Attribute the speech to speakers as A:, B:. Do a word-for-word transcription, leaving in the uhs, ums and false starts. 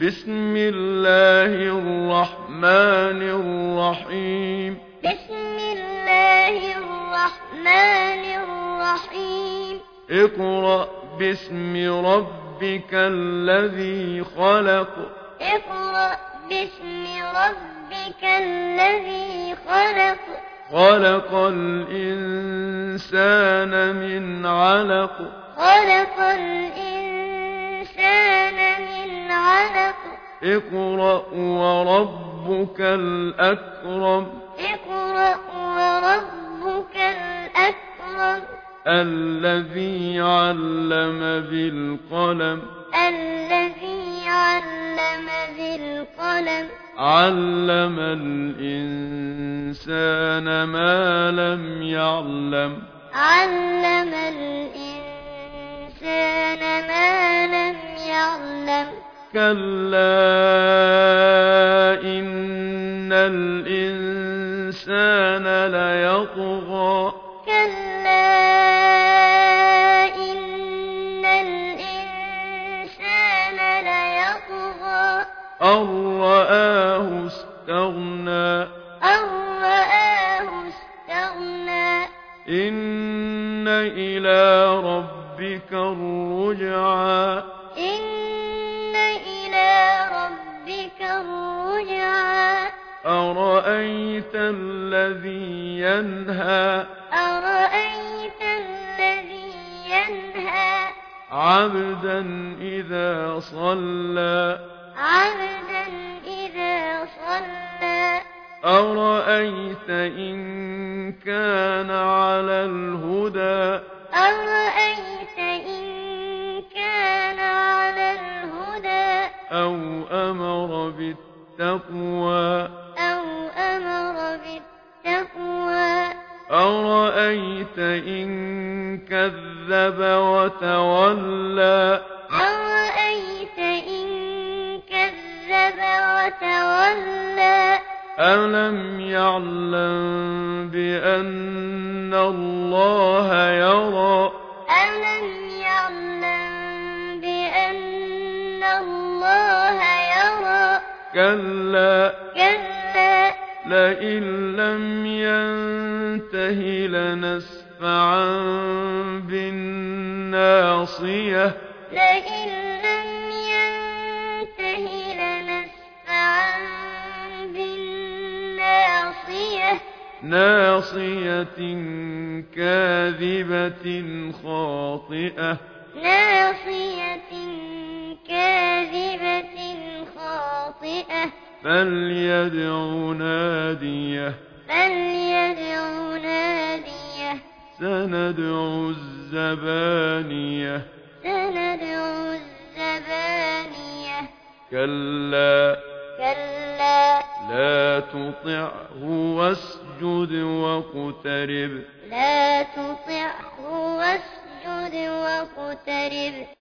A: بسم الله الرحمن الرحيم
B: بسم الله الرحمن الرحيم
A: اقرأ باسم ربك الذي خلق
B: اقرأ باسم ربك الذي خلق
A: خلق الإنسان من علق
B: خلق الإنسان من علق
A: اقرأ وربك الأكرم
B: اقرأ وربك الأكرم
A: الذي علم بالقلم
B: الذي علم بالقلم
A: علم الإنسان ما لم يعلم
B: علم الإنسان ما لم يعلم
A: كلا إن الإنسان ليطغى
B: كلا إن الإنسان ليطغى
A: أن رآه استغنى
B: أن رآه استغنى
A: إن إلى ربك الرجعى
B: إن إلى ربك الرجعى
A: أرأيت الذي ينهى
B: أرأيت الذي ينهى
A: عبدا إذا صلى
B: عبدا إذا صلى
A: أرأيت إن كان على الهدى
B: أرأيت إن كان على الهدى
A: أو أمر بالتقوى
B: أو أمر بالتقوى
A: أرأيت إن كذب وتولى
B: أرأيت إن كذب وتولى
A: ألم يعلم بأن الله يرى
B: ألم يعلم بأن الله يرى
A: كلا
B: كلا
A: لئن لم ينته لنسفعا بالناصية
B: لئن لم ينته لنسفعا بالناصية
A: ناصية كاذبة خاطئة
B: ناصية كاذبة خاطئة
A: فليدع ناديه
B: فليدع ناديه
A: سندع الزبانية
B: سندع الزبانية
A: كلا
B: كلا
A: لا تطعه واسجد واقترب
B: لا تطعه واسجد واقترب